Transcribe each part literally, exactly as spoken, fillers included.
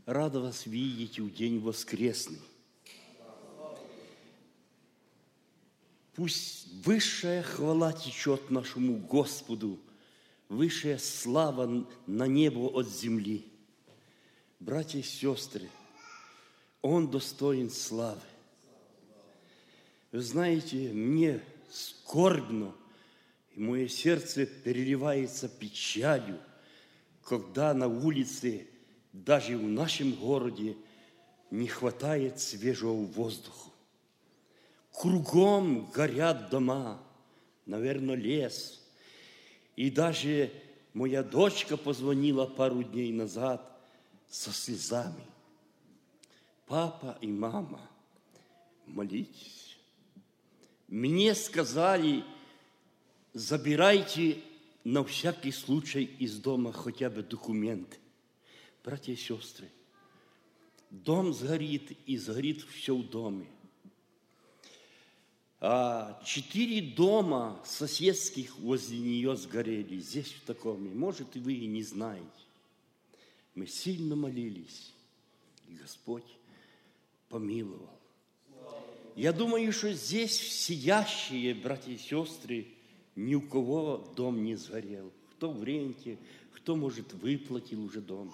Рада вас видеть в день воскресный. Пусть высшая хвала течет нашему Господу, высшая слава на небо от земли. Братья и сестры, Он достоин славы. Вы знаете, мне скорбно, и мое сердце переливается печалью, когда на улице, даже в нашем городе, не хватает свежего воздуха. Кругом горят дома, наверное, лес. И даже моя дочка позвонила пару дней назад со слезами. Папа и мама, молитесь. Мне сказали, забирайте на всякий случай из дома хотя бы документы. Братья и сестры, дом сгорит, и сгорит все в доме. А четыре дома соседских возле нее сгорели, здесь в Такоме. Может, и вы и не знаете. Мы сильно молились, и Господь помиловал. Я думаю, что здесь сидящие братья и сестры, ни у кого дом не сгорел. Кто в ренте, кто, может, выплатил уже дом.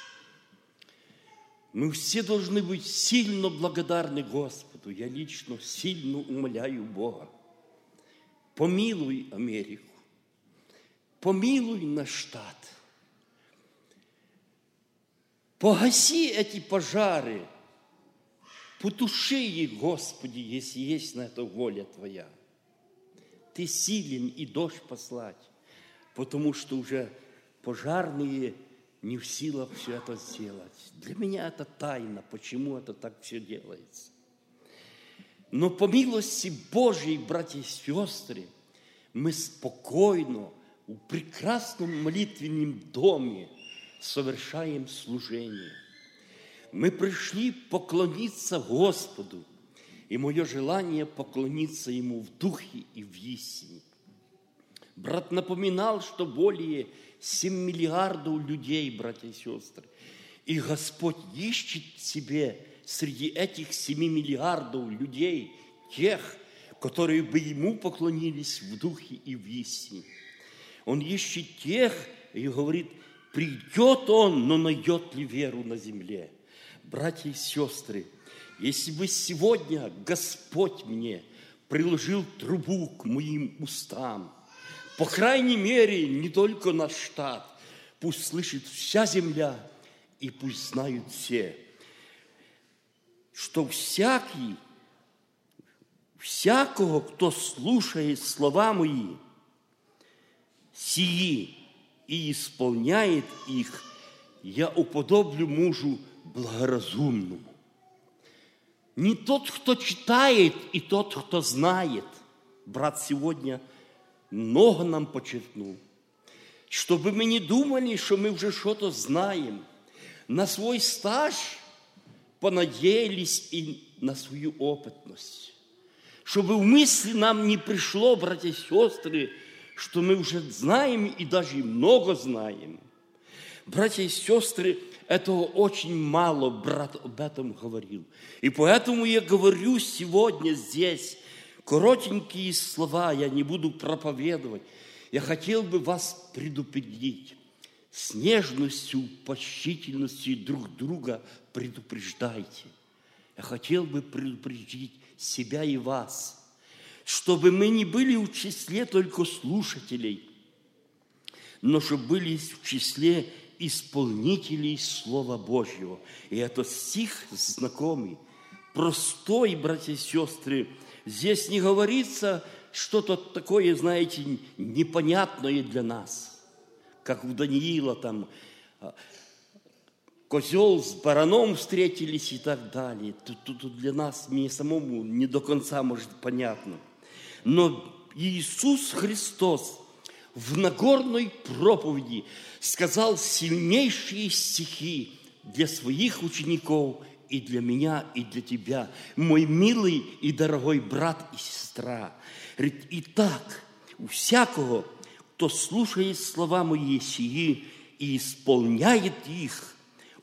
Мы все должны быть сильно благодарны Господу. Я лично сильно умоляю Бога. Помилуй Америку. Помилуй наш штат. Погаси эти пожары. Потуши их, Господи, если есть на это воля Твоя. Ты силен и дождь послать, потому что уже пожарные не в силах все это сделать. Для меня это тайна, почему это так все делается. Но по милости Божьей, братья и сестры, мы спокойно в прекрасном молитвенном доме совершаем служение. Мы пришли поклониться Господу, и мое желание поклониться Ему в духе и в истине. Брат напоминал, что более семь миллиардов людей, братья и сестры, и Господь ищет себе среди этих семи миллиардов людей тех, которые бы Ему поклонились в духе и в истине. Он ищет тех и говорит, придет Он, но найдет ли веру на земле? Братья и сестры, если бы сегодня Господь мне приложил трубу к моим устам, по крайней мере, не только наш штат, пусть слышит вся земля и пусть знают все, что всякий, всякого, кто слушает слова мои, сии и исполняет их, я уподоблю мужу благоразумному. Не тот, кто читает, и тот, кто знает. Брат сегодня много нам подчеркнул. Чтобы мы не думали, что мы уже что-то знаем. На свой стаж понадеялись и на свою опытность. Чтобы в мысли нам не пришло, братья и сестры, что мы уже знаем и даже много знаем. Братья и сестры, этого очень мало брат об этом говорил. И поэтому я говорю сегодня здесь коротенькие слова, я не буду проповедовать. Я хотел бы вас предупредить. С нежностью, почтительностью друг друга предупреждайте. Я хотел бы предупредить себя и вас, чтобы мы не были в числе только слушателей, но чтобы были в числе исполнителей Слова Божьего. И этот стих знакомый, простой, братья и сестры. Здесь не говорится что-то такое, знаете, непонятное для нас, как у Даниила там козел с бараном встретились и так далее. Тут, тут, тут для нас, мне самому не до конца может понятно. Но Иисус Христос в Нагорной проповеди сказал сильнейшие стихи для своих учеников и для меня, и для тебя, мой милый и дорогой брат и сестра. Говорит, итак, у всякого, кто слушает слова мои сии и исполняет их,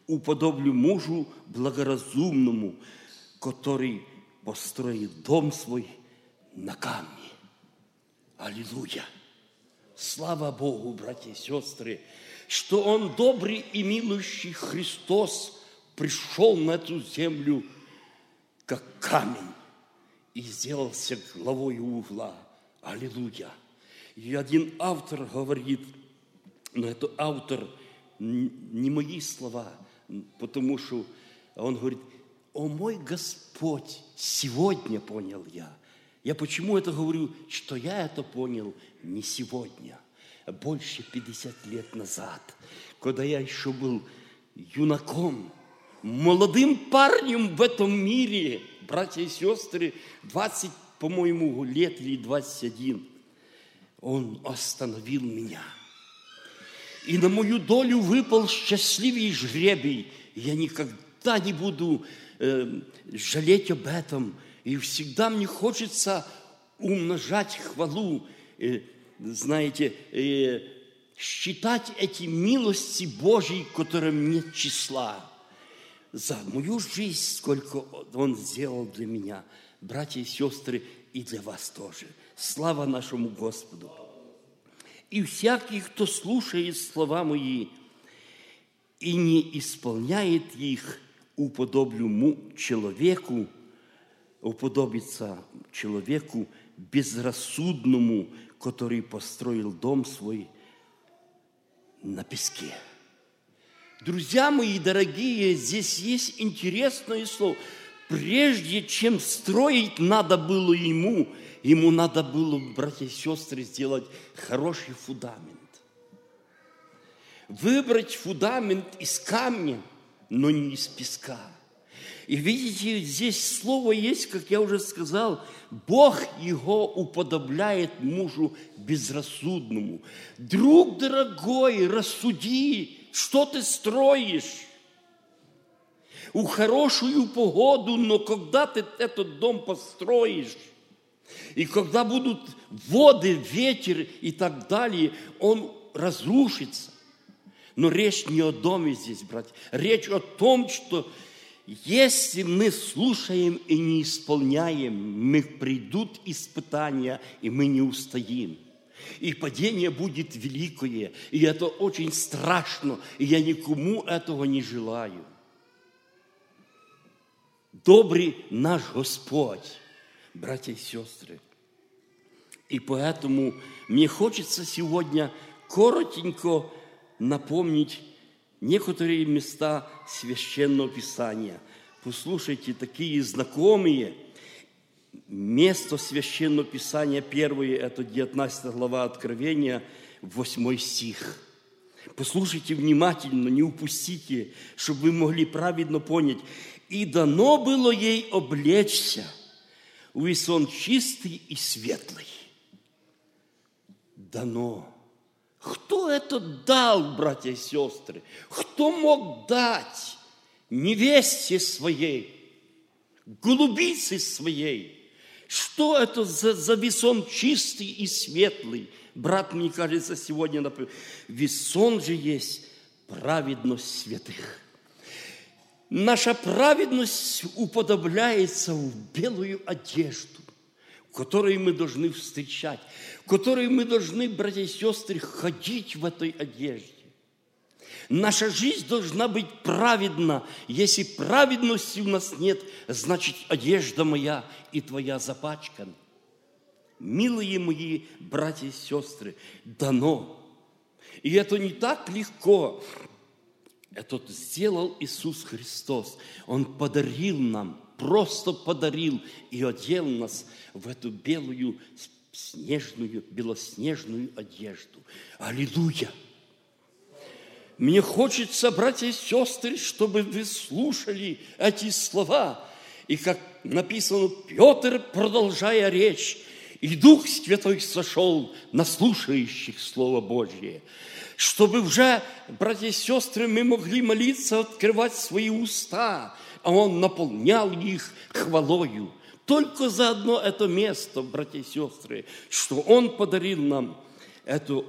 уподоблю мужу благоразумному, который построит дом свой на камне. Аллилуйя! Слава Богу, братья и сестры, что Он добрый и милующий Христос пришел на эту землю как камень и сделался главой угла. Аллилуйя! И один автор говорит, но это автор, не мои слова, потому что он говорит: «О мой Господь, сегодня понял я». Я почему это говорю, что я это понял не сегодня, а больше пятьдесят лет назад, когда я еще был юнаком, молодым парнем в этом мире, братья и сестры, двадцать, по-моему, лет или двадцать один, Он остановил меня. И на мою долю выпал счастливый жребий. Я никогда не буду э, жалеть об этом. И всегда мне хочется умножать хвалу, э, знаете, э, считать эти милости Божьи, которым нет числа. За мою жизнь, сколько Он сделал для меня, братья и сестры, и для вас тоже. Слава нашему Господу! И всякий, кто слушает слова мои и не исполняет их, уподоблю му человеку, уподобится человеку безрассудному, который построил дом свой на песке. Друзья мои дорогие, здесь есть интересное слово. Прежде чем строить надо было ему, ему надо было, братья и сестры, сделать хороший фундамент. Выбрать фундамент из камня, но не из песка. И видите, здесь слово есть, как я уже сказал, Бог его уподобляет мужу безрассудному. Друг дорогой, рассуди, что ты строишь. У хорошую погоду, но когда ты этот дом построишь, и когда будут воды, ветер и так далее, он разрушится. Но речь не о доме здесь, братья. Речь о том, что если мы слушаем и не исполняем, мы придут испытания, и мы не устоим. И падение будет великое, и это очень страшно, и я никому этого не желаю. Добрый наш Господь, братья и сестры. И поэтому мне хочется сегодня коротенько напомнить некоторые места Священного Писания. Послушайте, такие знакомые. Место Священного Писания первое, это девятнадцатая глава Откровения, восьмой стих. Послушайте внимательно, не упустите, чтобы вы могли правильно понять. «И дано было ей облечься в весон чистый и светлый». Дано. Кто это дал, братья и сестры? Кто мог дать невесте своей, голубице своей? Что это за, за весон чистый и светлый? Брат, мне кажется, сегодня напомнил. Весон же есть праведность святых. Наша праведность уподобляется в белую одежду, в которой мы должны встречать, в которой мы должны, братья и сестры, ходить в этой одежде. Наша жизнь должна быть праведна. Если праведности у нас нет, значит, одежда моя и твоя запачкана. Милые мои братья и сестры, дано. И это не так легко. Это сделал Иисус Христос. Он подарил нам, просто подарил и одел нас в эту белую, снежную, белоснежную одежду. Аллилуйя! Мне хочется, братья и сестры, чтобы вы слушали эти слова. И как написано, Петр, продолжая речь, и Дух Святой сошел на слушающих Слово Божье. Чтобы уже, братья и сестры, мы могли молиться, открывать свои уста, а Он наполнял их хвалою. Только за одно это место, братья и сестры, что Он подарил нам эту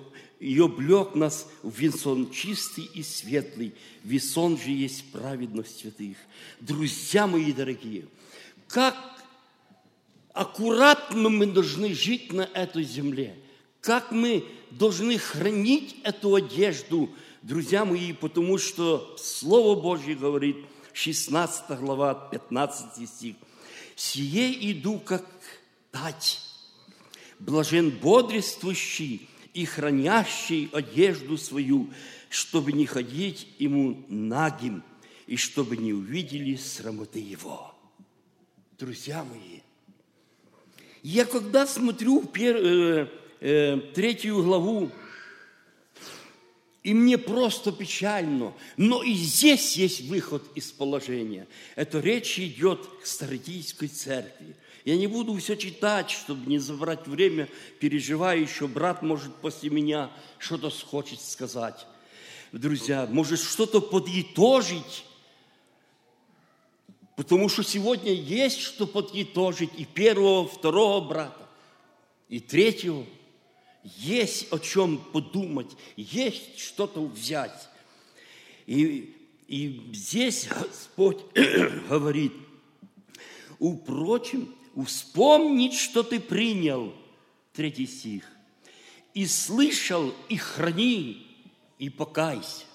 и облег нас в венсон чистый и светлый. Венсон же есть праведность святых. Друзья мои дорогие, как аккуратно мы должны жить на этой земле, как мы должны хранить эту одежду, друзья мои, потому что Слово Божье говорит, шестнадцатая глава, пятнадцатый стих, «Сие иду, как тать, блажен бодрствующий и хранящий одежду свою, чтобы не ходить ему нагим, и чтобы не увидели срамоты его». Друзья мои, я когда смотрю в пер, э, э, третью главу, и мне просто печально, но и здесь есть выход из положения. Это речь идет к Стародийской церкви. Я не буду все читать, чтобы не забрать время, переживаю еще, брат может после меня что-то хочет сказать. Друзья, может что-то подытожить, потому что сегодня есть что подытожить и первого, второго брата, и третьего. Есть о чем подумать, есть что-то взять. И, и здесь Господь говорит, упрочем, вспомнить, что ты принял, третий стих, и слышал, и храни, и покайся.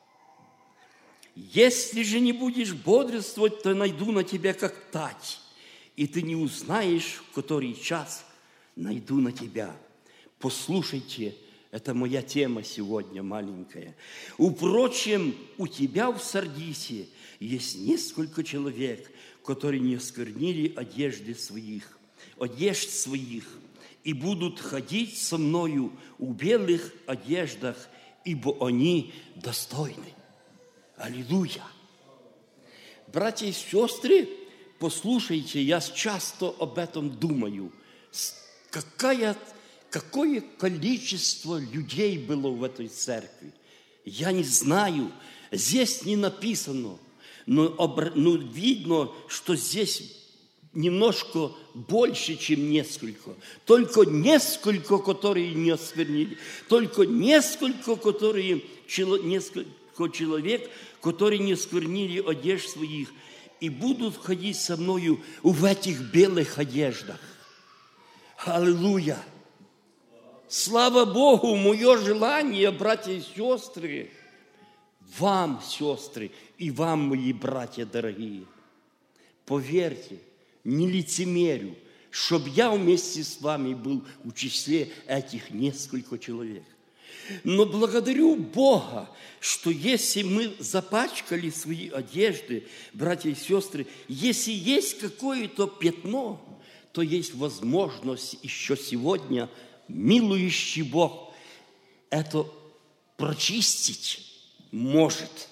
Если же не будешь бодрствовать, то найду на тебя как тать, и ты не узнаешь, в который час найду на тебя. Послушайте, это моя тема сегодня маленькая. Впрочем, у тебя в Сардисе есть несколько человек, которые не осквернили одежды своих, одежд своих, и будут ходить со мною в белых одеждах, ибо они достойны. Аллилуйя! Братья и сестры, послушайте, я часто об этом думаю. Какая, какое количество людей было в этой церкви? Я не знаю, здесь не написано, но, но видно, что здесь немножко больше, чем несколько. Только несколько, которые не осквернили. Только несколько, которые, несколько человек, которые не осквернили одежд своих, и будут ходить со мною в этих белых одеждах. Аллилуйя! Слава Богу, мое желание, братья и сестры, вам, сестры, и вам, мои братья дорогие, поверьте, не лицемерю, чтобы я вместе с вами был в числе этих нескольких человек. Но благодарю Бога, что если мы запачкали свои одежды, братья и сестры, если есть какое-то пятно, то есть возможность еще сегодня, милующий Бог, это прочистить может.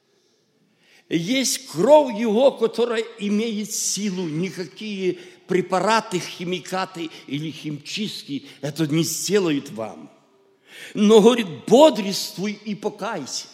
Есть кровь Его, которая имеет силу, никакие препараты, химикаты или химчистки это не сделают вам. Но, говорит, бодрствуй и покайся.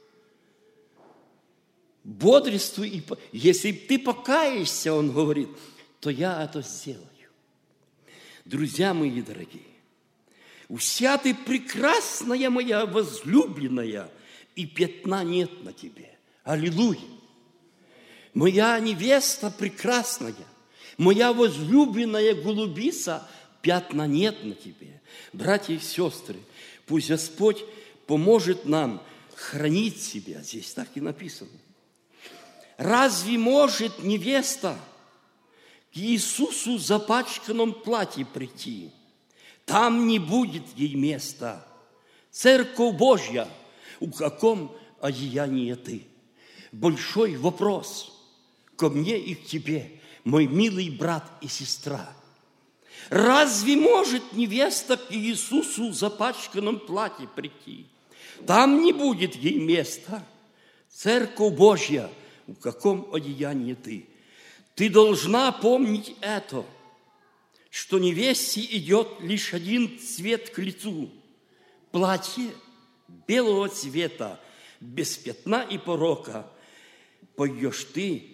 Бодрствуй и покайся. Если ты покаешься, он говорит, то я это сделаю. Друзья мои дорогие, вся ты прекрасная моя возлюбленная, и пятна нет на тебе. Аллилуйя! Моя невеста прекрасная, моя возлюбленная голубица, пятна нет на тебе. Братья и сестры, пусть Господь поможет нам хранить себя. Здесь так и написано. Разве может невеста к Иисусу в запачканном платье прийти? Там не будет ей места. Церковь Божья, в каком одеянии ты? Большой вопрос ко мне и к тебе, мой милый брат и сестра. Разве может невеста к Иисусу в запачканном платье прийти? Там не будет ей места. Церковь Божья, в каком одеянии ты? Ты должна помнить это, что невесте идет лишь один цвет к лицу. Платье белого цвета, без пятна и порока. Пойдешь ты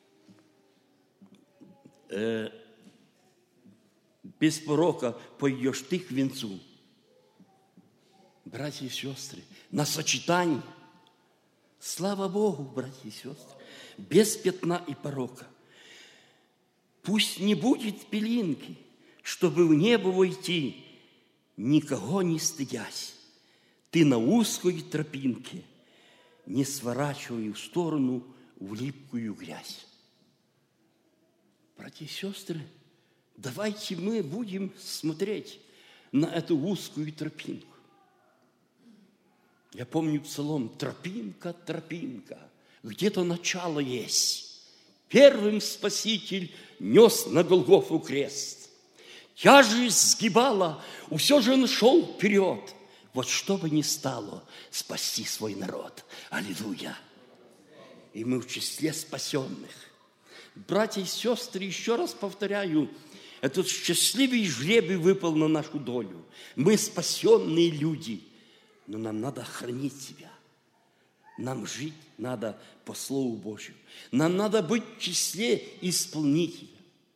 э, без порока, пойдешь ты к венцу. братья и сестры, на сочетании. Слава Богу, братья и сестры, без пятна и порока. Пусть не будет пылинки, чтобы в небо войти, никого не стыдясь. Ты на узкой тропинке, не сворачивай в сторону в липкую грязь. Братья и сестры, давайте мы будем смотреть на эту узкую тропинку. Я помню псалом: «Тропинка, тропинка, где-то начало есть. Первым Спаситель нес на Голгофу крест. Тяжесть сгибала, все же он шел вперед. Вот что бы ни стало, спасти свой народ». Аллилуйя! И мы в числе спасенных. Братья и сестры, еще раз повторяю, этот счастливый жребий выпал на нашу долю. Мы спасенные люди, но нам надо хранить себя. Нам жить надо по Слову Божьему. Нам надо быть в числе исполнителя,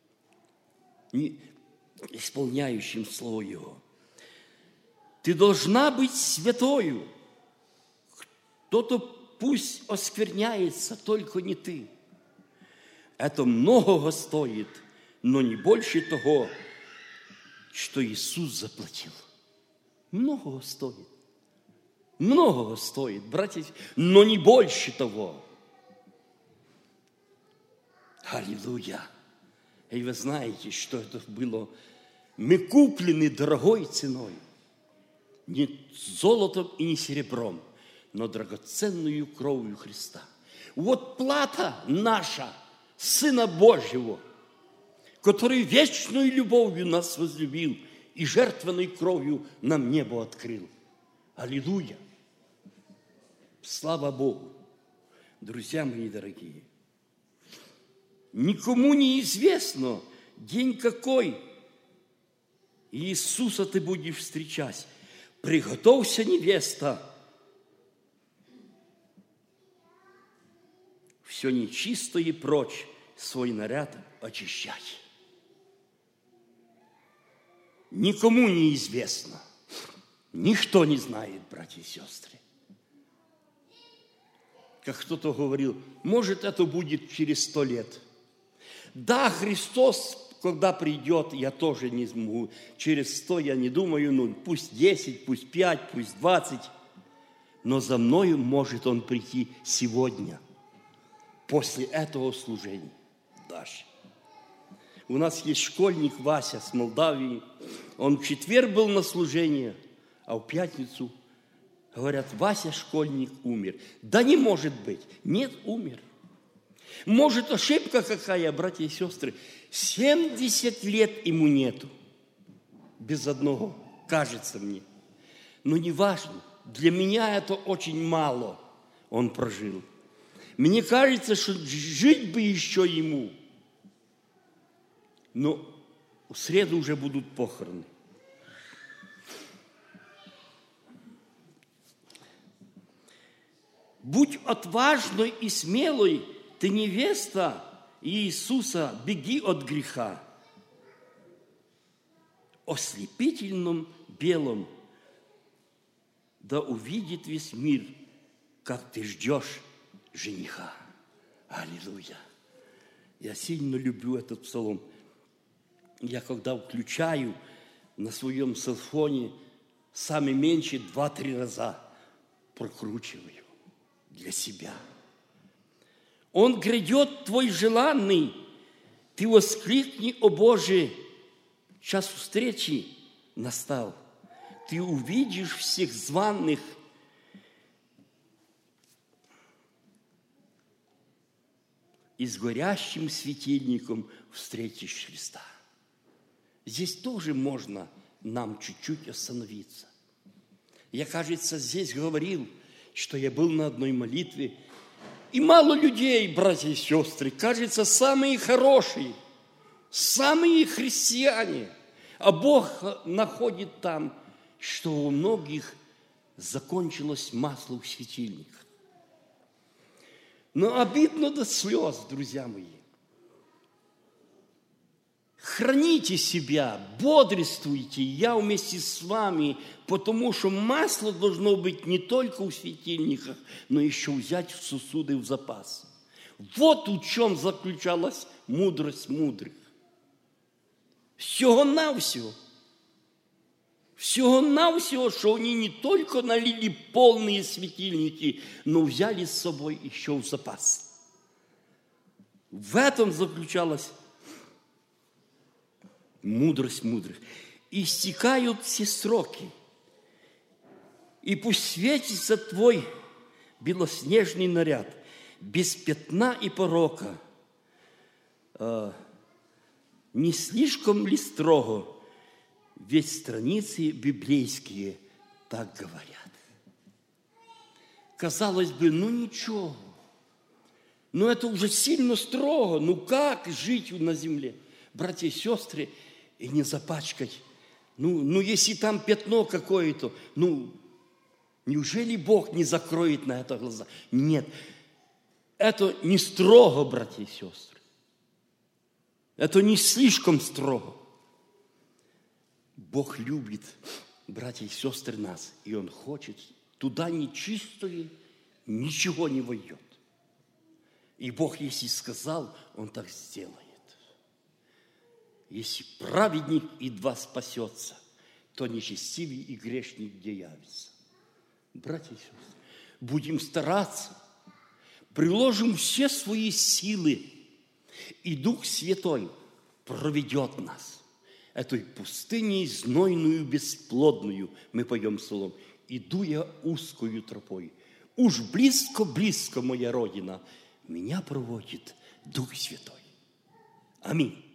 исполняющим Слово Его. Ты должна быть святою. Кто-то пусть оскверняется, только не ты. Это многого стоит, но не больше того, что Иисус заплатил. Многого стоит. Многого стоит, братья, но не больше того. Аллилуйя! И вы знаете, что это было? Мы куплены дорогой ценой. Не золотом и не серебром, но драгоценную кровью Христа. Вот плата наша, Сына Божьего, который вечной любовью нас возлюбил и жертвенной кровью нам небо открыл. Аллилуйя! Слава Богу! Друзья мои дорогие, никому не известно день какой Иисуса ты будешь встречать. Приготовься, невеста, все нечистое прочь свой наряд очищать. Никому не известно, никто не знает, братья и сестры. Как кто-то говорил, может, это будет через сто лет. Да, Христос, когда придет, я тоже не смогу. Через сто я не думаю, ну пусть десять, пусть пять, пусть двадцать. Но за мною может Он прийти сегодня, после этого служения. Даже. У нас есть школьник Вася с Молдавии. Он в четверг был на служении, а в пятницу говорят, Вася, школьник, умер. Да не может быть. Нет, умер. Может, ошибка какая, братья и сестры. семьдесят лет ему нету. Без одного, кажется мне. Но не важно. Для меня это очень мало он прожил. Мне кажется, что жить бы еще ему. Но в среду уже будут похороны. Будь отважной и смелой, ты невеста Иисуса, беги от греха. Ослепительном белом, да увидит весь мир, как ты ждешь жениха. Аллилуйя! Я сильно люблю этот псалом. Я когда включаю на своем селфоне, самый меньше два-три раза прокручиваю для себя. Он грядет твой желанный, ты воскликни, о Боже, час встречи настал. Ты увидишь всех званых, и с горящим светильником встретишь Христа. Здесь тоже можно нам чуть-чуть остановиться. Я, кажется, здесь говорил, что я был на одной молитве, и мало людей, братья и сестры, кажется, самые хорошие, самые христиане, а Бог находит там, что у многих закончилось масло в светильниках. Но обидно до слез, друзья мои. Храните себя, бодрствуйте, я вместе с вами, потому что масло должно быть не только в светильниках, но еще взять в сосуды в запас. Вот в чем заключалась мудрость мудрых. Всього-навсього. Всего-навсего, что они не только налили полные светильники, но взяли с собой еще в запас. В этом заключалась мудрость мудрых. Истекают все сроки, и пусть светится твой белоснежный наряд, без пятна и порока. А, не слишком ли строго? Ведь страницы библейские так говорят. Казалось бы, ну ничего. Но это уже сильно строго. Ну как жить на земле? Братья и сестры, и не запачкать. Ну, ну если там пятно какое-то, ну, неужели Бог не закроет на это глаза? Нет. Это не строго, братья и сестры. Это не слишком строго. Бог любит, братья и сестры, нас, и Он хочет, туда нечистое ничего не войдет. И Бог, если сказал, Он так сделает. Если праведник едва спасется, то нечестивый и грешник где явится. Братья и сестры, будем стараться, приложим все свои силы, и Дух Святой проведет нас. Этой пустыней знойную, бесплодную, мы поем псалом, иду я узкою тропой. Уж близко-близко моя Родина, меня проводит Дух Святой. Аминь.